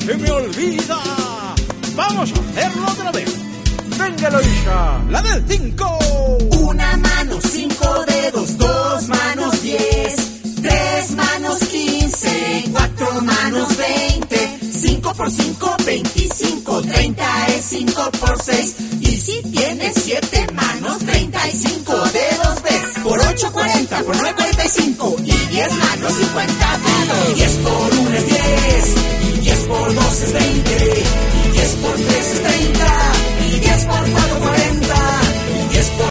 se me olvida. Vamos a hacerlo otra vez. Venga, Eloísa, la del 5. Una mano, 5 dedos, 2 manos, 10, 3 manos, 15, 4 manos, 20, 5 por 5, 25, 30 es 5 por 6. Y si tienes 7 manos, 35 dedos ves. Por 8, 40, por 9, 45. Y 10 manos, 50 dedos. 10 por 1 es 10. Y 10 por 2 es 20. Y 10 por 3 es 30. Y 10 por 4,